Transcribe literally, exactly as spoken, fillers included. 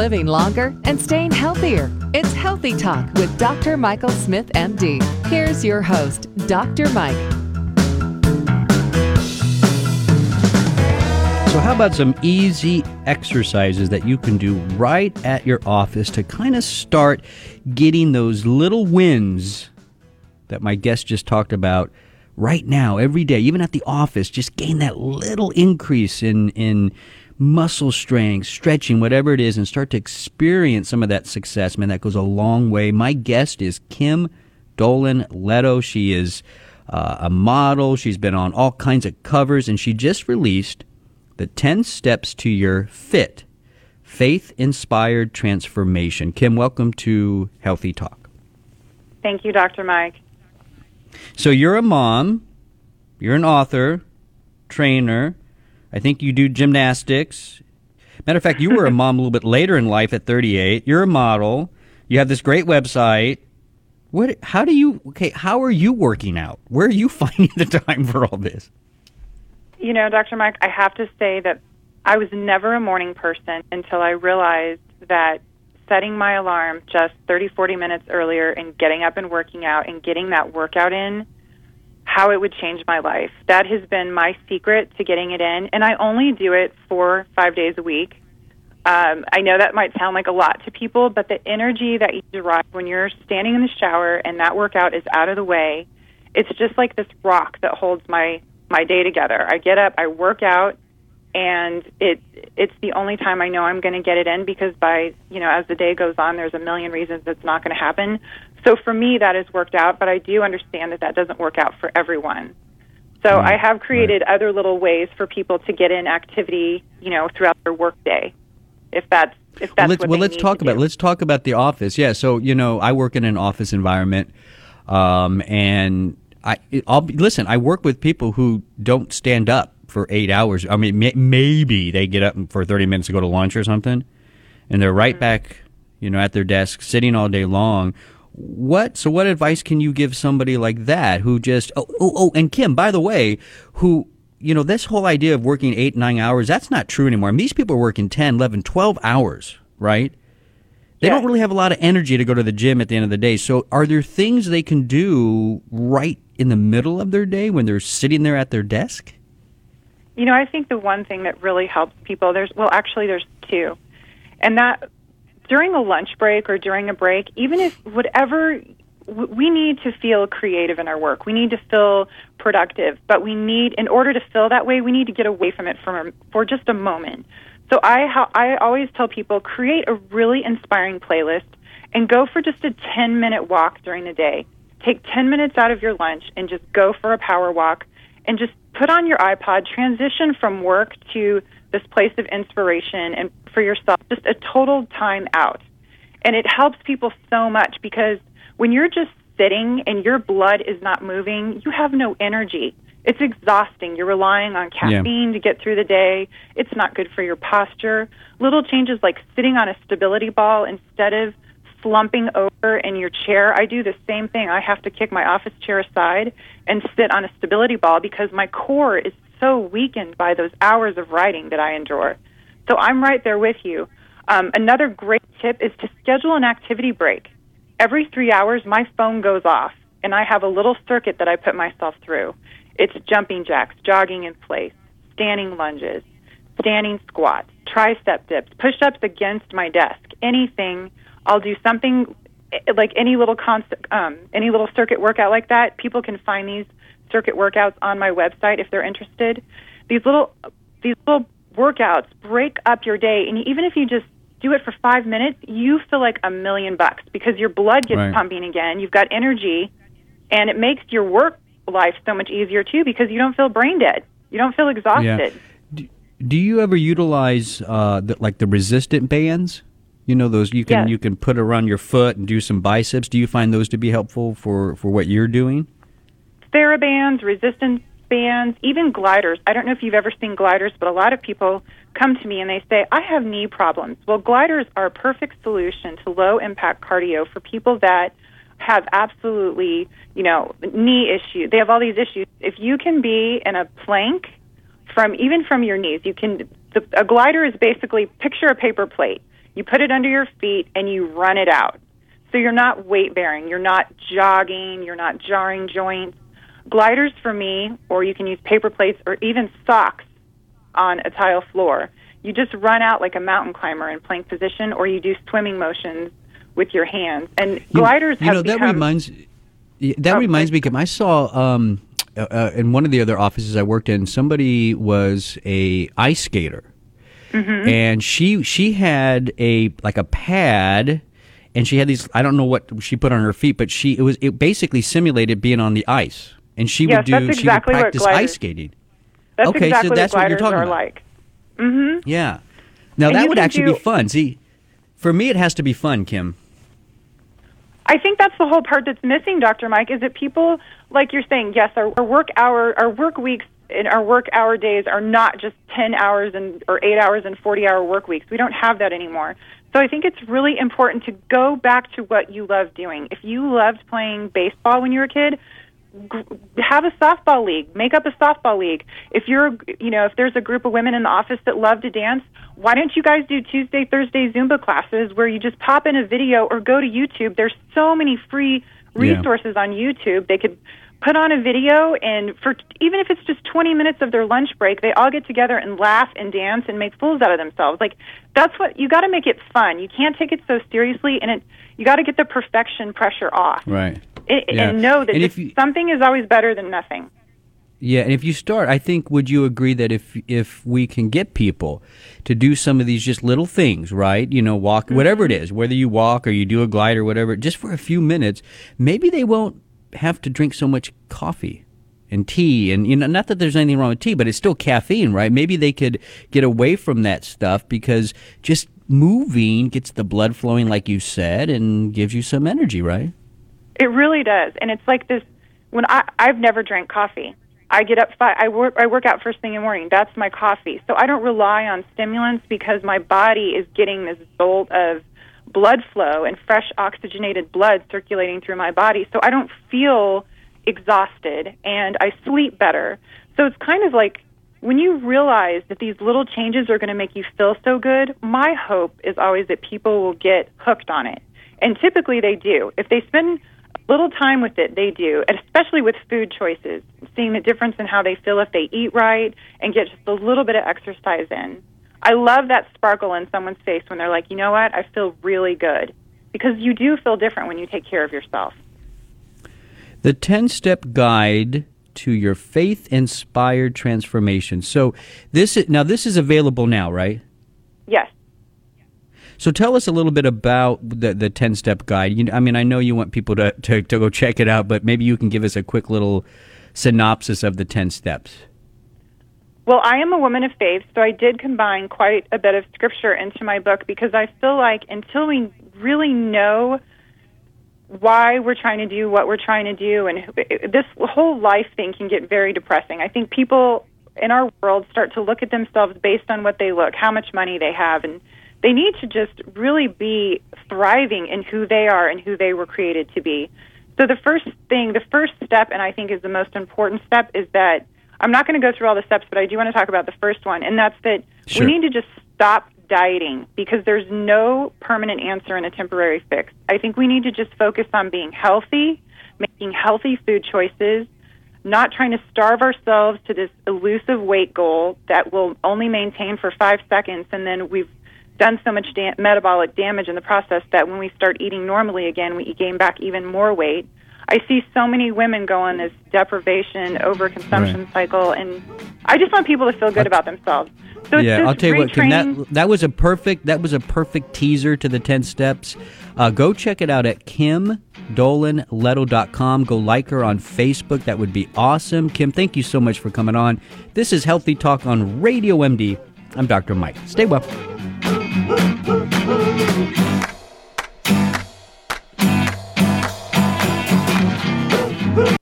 living longer and staying healthier. It's Healthy Talk with Doctor Michael Smith, M D. Here's your host, Doctor Mike. So how about some easy exercises that you can do right at your office to kind of start getting those little wins that my guest just talked about right now, every day, even at the office, just gain that little increase in, in muscle strength, stretching, whatever it is, and start to experience some of that success. Man, that goes a long way. My guest is Kim Dolan Leto. She is uh, a model. She's been on all kinds of covers, and she just released the ten Steps to Your Fit, Faith-Inspired Transformation. Kim, welcome to Healthy Talk. Thank you, Doctor Mike. So you're a mom, you're an author, trainer. I think you do gymnastics. Matter of fact, you were a mom a little bit later in life at thirty-eight. You're a model. You have this great website. What? How do you? Okay, how are you working out? Where are you finding the time for all this? You know, Doctor Mike, I have to say that I was never a morning person until I realized that setting my alarm just thirty, forty minutes earlier and getting up and working out and getting that workout in, how it would change my life. That has been my secret to getting it in, and I only do it four, five days a week. Um, I know that might sound like a lot to people, but the energy that you derive when you're standing in the shower and that workout is out of the way, it's just like this rock that holds my my day together. I get up, I work out, and it it's the only time I know I'm going to get it in, because by, you know, as the day goes on, there's a million reasons it's not going to happen. So for me, that has worked out, but I do understand that that doesn't work out for everyone. So right. I have created right. other little ways for people to get in activity, you know, throughout their workday, if that's if that's well, let's, what well, they let's need talk to about do. let's talk about the office. Yeah, so you know, I work in an office environment, um, and I I'll be, listen. I work with people who don't stand up for eight hours. I mean, may, maybe they get up for thirty minutes to go to lunch or something, and they're right mm-hmm. back, you know, at their desk, sitting all day long. What? So, what advice can you give somebody like that who just? Oh, oh, oh and Kim, by the way, who you know, this whole idea of working eight, nine hours, that's not true anymore. I mean, these people are working ten, eleven, twelve hours, right? They yeah. don't really have a lot of energy to go to the gym at the end of the day. So, are there things they can do right in the middle of their day when they're sitting there at their desk? You know, I think the one thing that really helps people, there's, well, actually there's two. And that during a lunch break or during a break, even if whatever, we need to feel creative in our work. We need to feel productive, but we need, in order to feel that way, we need to get away from it for, for just a moment. So I, I always tell people, create a really inspiring playlist and go for just a ten-minute walk during the day. Take ten minutes out of your lunch and just go for a power walk, and just put on your iPod, transition from work to this place of inspiration, and for yourself, just a total time out. And it helps people so much, because when you're just sitting and your blood is not moving, you have no energy. It's exhausting. You're relying on caffeine yeah. to get through the day. It's not good for your posture. Little changes like sitting on a stability ball instead of slumping over in your chair. I do the same thing. I have to kick my office chair aside and sit on a stability ball because my core is so weakened by those hours of writing that I endure. So I'm right there with you. Um, another great tip is to schedule an activity break. Every three hours, my phone goes off, and I have a little circuit that I put myself through. It's jumping jacks, jogging in place, standing lunges, standing squats, tricep dips, push-ups against my desk, anything. I'll do something like any little concept, um, any little circuit workout like that. People can find these circuit workouts on my website if they're interested. These little these little workouts break up your day, and even if you just do it for five minutes, you feel like a million bucks because your blood gets right. pumping again. You've got energy, and it makes your work life so much easier too because you don't feel brain dead. You don't feel exhausted. Yeah. Do, do you ever utilize uh, the, like the resistant bands? You know, those you can yes. you can put around your foot and do some biceps. Do you find those to be helpful for, for what you're doing? TheraBands, resistance bands, even gliders. I don't know if you've ever seen gliders, but a lot of people come to me and they say, I have knee problems. Well, gliders are a perfect solution to low-impact cardio for people that have absolutely, you know, knee issues. They have all these issues. If you can be in a plank from even from your knees, you can. The, a glider is basically, picture a paper plate. You put it under your feet and you run it out. So you're not weight bearing, you're not jogging, you're not jarring joints. Gliders for me, or you can use paper plates or even socks on a tile floor. You just run out like a mountain climber in plank position, or you do swimming motions with your hands. And gliders you, you have know, that become... reminds that oh, reminds me. I saw um, uh, in one of the other offices I worked in, somebody was a ice skater, mm-hmm. and she she had a like a pad. And she had these, I don't know what she put on her feet, but she it was it basically simulated being on the ice. And she yes, would do that's exactly she would practice what gliders, ice skating. That's okay, exactly so that's what, what you're talking are about. Like. Mm-hmm. Yeah. Now and that would actually do, be fun. See, for me it has to be fun, Kim. I think that's the whole part that's missing, Doctor Mike, is that people, like you're saying, yes, our, our work hour, our work weeks and our work hour days are not just ten hours and or eight hours and forty hour work weeks. We don't have that anymore. So I think it's really important to go back to what you love doing. If you loved playing baseball when you were a kid, g- have a softball league. Make up a softball league. If you're, you know, if there's a group of women in the office that love to dance, why don't you guys do Tuesday, Thursday Zumba classes where you just pop in a video or go to YouTube? There's so many free resources yeah. on YouTube. They could put on a video, and for even if it's just twenty minutes of their lunch break, they all get together and laugh and dance and make fools out of themselves. Like, that's what you got to make it fun. You can't take it so seriously, and it you got to get the perfection pressure off. Right. It, yeah. And know that and just, you, something is always better than nothing. Yeah, and if you start, I think, would you agree that if if we can get people to do some of these just little things, right? You know, walk, mm-hmm. whatever it is, whether you walk or you do a glide or whatever, just for a few minutes, maybe they won't have to drink so much coffee and tea. And, you know, not that there's anything wrong with tea, but it's still caffeine, right? Maybe they could get away from that stuff because just moving gets the blood flowing, like you said, and gives you some energy, right? It really does. And it's like this, when I, I've never drank coffee. I get up, five, I work, I work out first thing in the morning. That's my coffee. So I don't rely on stimulants because my body is getting this bolt of blood flow and fresh oxygenated blood circulating through my body. So I don't feel exhausted and I sleep better. So it's kind of like when you realize that these little changes are going to make you feel so good, my hope is always that people will get hooked on it. And typically they do. If they spend a little time with it, they do, and especially with food choices, seeing the difference in how they feel if they eat right and get just a little bit of exercise in. I love that sparkle in someone's face when they're like, you know what, I feel really good. Because you do feel different when you take care of yourself. The ten-step guide to your faith-inspired transformation. So this is, now this is available now, right? Yes. So tell us a little bit about the the ten-step guide. You, I mean, I know you want people to, to, to go check it out, but maybe you can give us a quick little synopsis of the ten steps. Well, I am a woman of faith, so I did combine quite a bit of scripture into my book because I feel like until we really know why we're trying to do what we're trying to do, and this whole life thing can get very depressing. I think people in our world start to look at themselves based on what they look, how much money they have, and they need to just really be thriving in who they are and who they were created to be. So the first thing, the first step, and I think is the most important step, is that I'm not going to go through all the steps, but I do want to talk about the first one, and that's that Sure. we need to just stop dieting because there's no permanent answer and a temporary fix. I think we need to just focus on being healthy, making healthy food choices, not trying to starve ourselves to this elusive weight goal that will only maintain for five seconds, and then we've done so much da- metabolic damage in the process that when we start eating normally again, we gain back even more weight. I see so many women go on this deprivation, overconsumption Right. cycle, and I just want people to feel good about themselves. So it's yeah, just I'll tell you what, Kim, retraining- that that was a perfect that was a perfect teaser to the ten steps. Uh, go check it out at kim dolan leto dot com. Go like her on Facebook. That would be awesome. Kim, thank you so much for coming on. This is Healthy Talk on Radio M D. I'm Doctor Mike. Stay well.